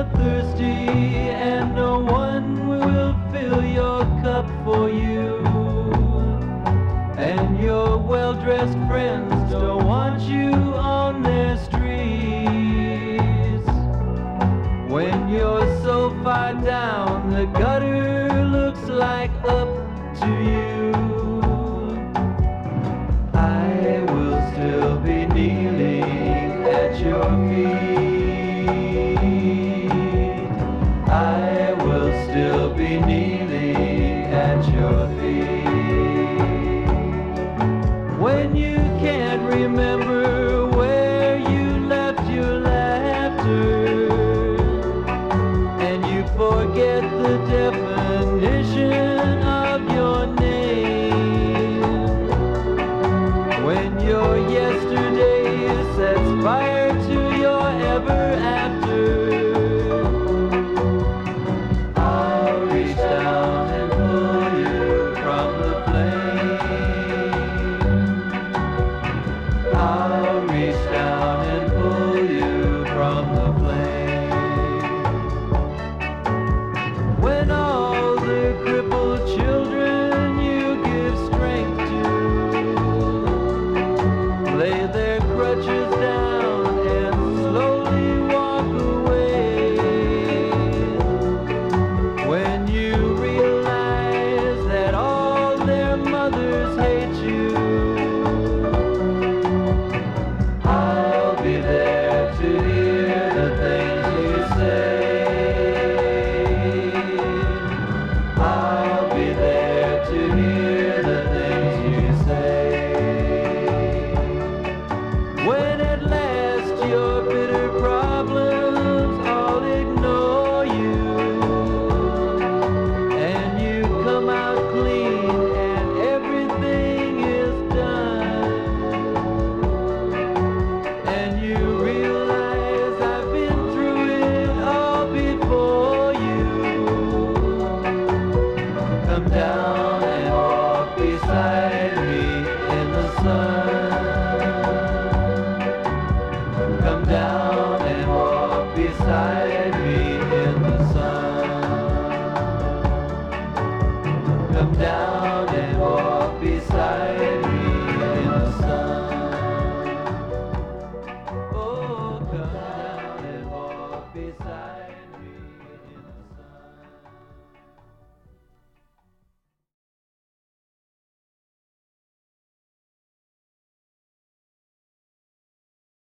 thirsty, and no one will fill your cup for you. And your well-dressed friends don't want you on their streets. When you're so far down, the gutter looks like up to you. I will still be kneeling at your feet. I will still be kneeling at your feet. When you can't remember where you left your laughter, and you forget the definition of your name, when your yesterday sets fire to your ever after, I'll reach down and pull you from the flame. I'll reach down and pull you from the flame. When all the crippled children you give strength to lay their crutches down and slowly walk away, when you realize that all their mothers hate you, I'll be there to hear the things you say. I'll be there to hear the things you say. When at last your bitter problems all ignore you, and you come out clean and everything is done, and you realize I've been through it all before you, come down and walk beside me in the sun. Come down and walk beside